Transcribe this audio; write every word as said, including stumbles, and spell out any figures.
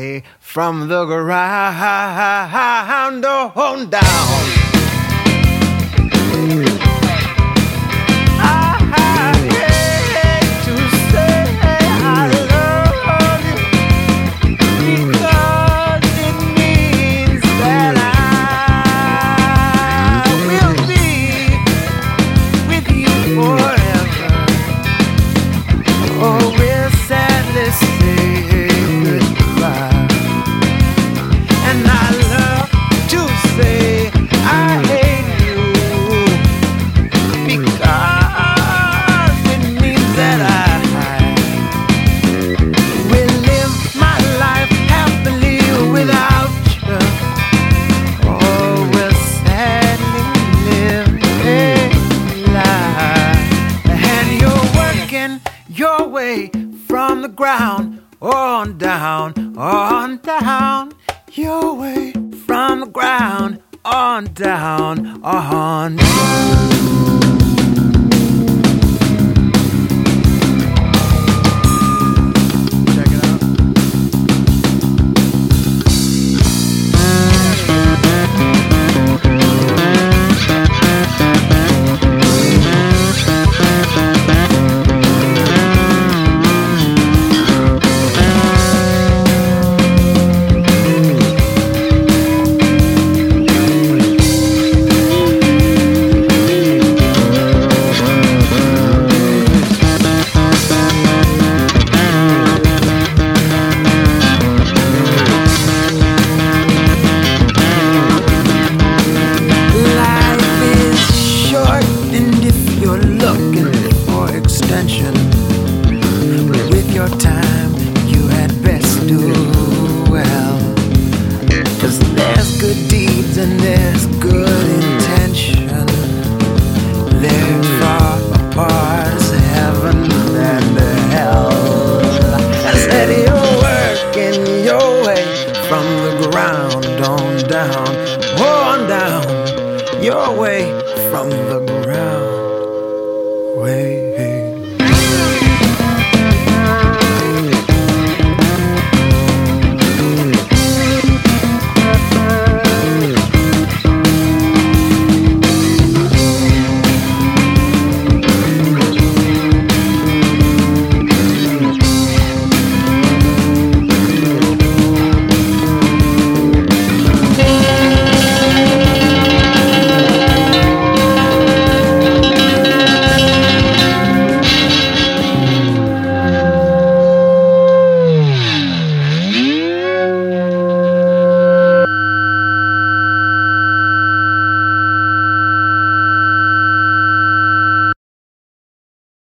way from the ground on down. Your way from the ground on down, on down. Your way from the ground on down, on down. With your time, you had best do well. 'Cause there's good deeds and there's good intention. They're far apart as heaven and hell. I said you're working your way from the ground on down, on down. Your way from the ground way